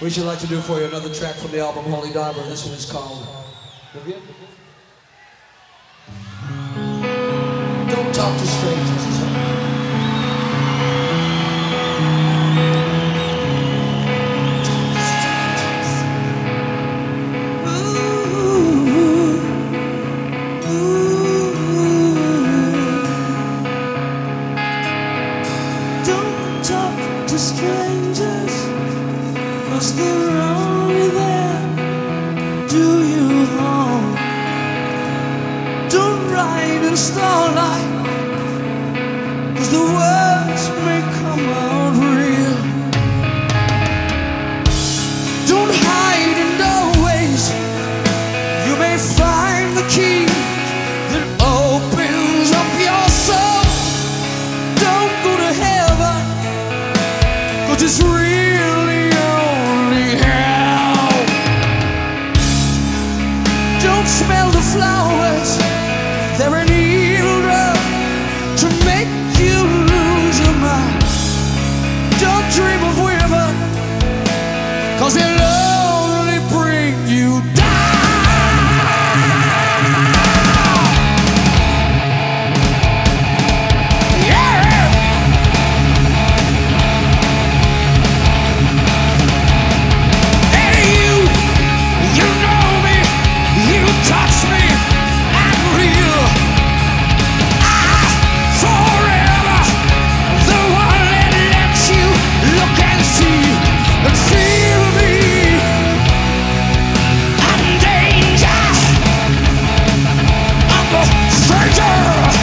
We should like to do for you another track from the album Holy Diver. This one is called Don't Talk to Strangers. Don't talk to strangers, 'cause they're only there to do you harm. Don't write in starlight, 'cause the words may come out real. Don't hide in doorways, you may find the key that opens up your soul. Don't go to heaven, 'cause it's really only hell. Don't smell the flowers, they're an evil drug to make you lose your mind. Don't dream of women, 'cause they'll only bring you down. Yeah! Hey you know me, you touch me, I'm real. Forever, the one that lets you look and see and feel me. I'm danger, I'm a stranger.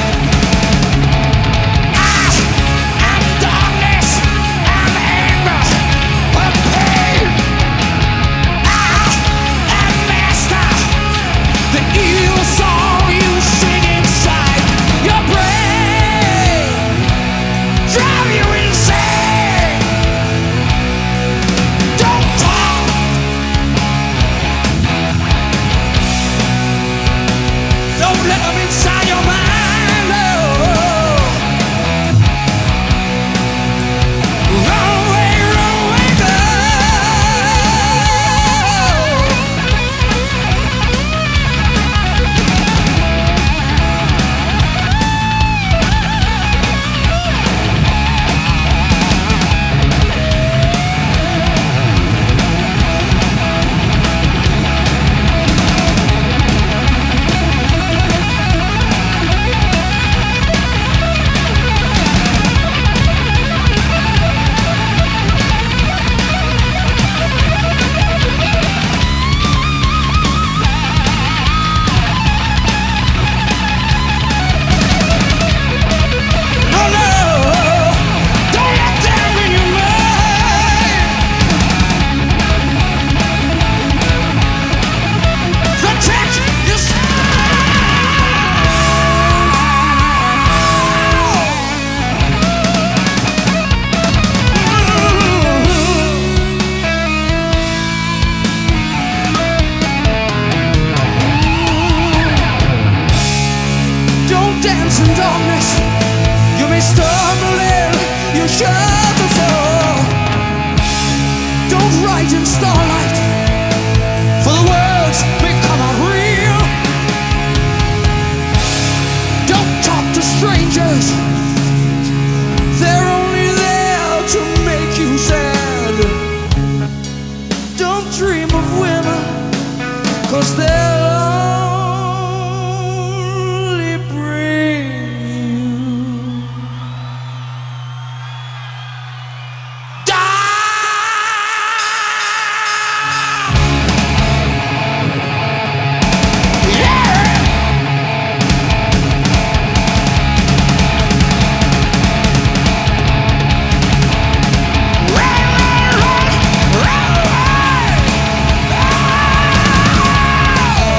I'm darkness, I'm anger, I'm pain. I'm master, the evil song you sing inside your brain, drive you insane. Don't talk, don't let them inside your mind. Run away, go. No, don't let them in your mind. Protect Don't dance in darkness, you may stumble in, you shut the fall. Don't write in starlight, for the words may come out real. Don't talk to strangers, they're only there to make you sad. Don't dream of women, 'cause they'll only bring you down. Yeah! Run, run, run, run.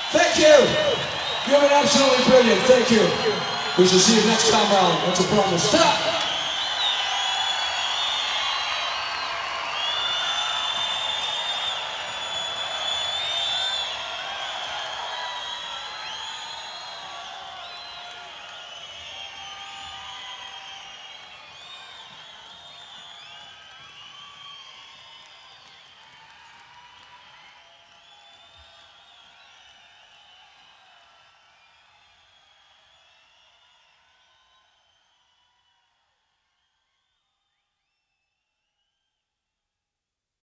Thank you. You've been absolutely brilliant. Thank you. We shall see you next time round. That's a promise. Ta-da!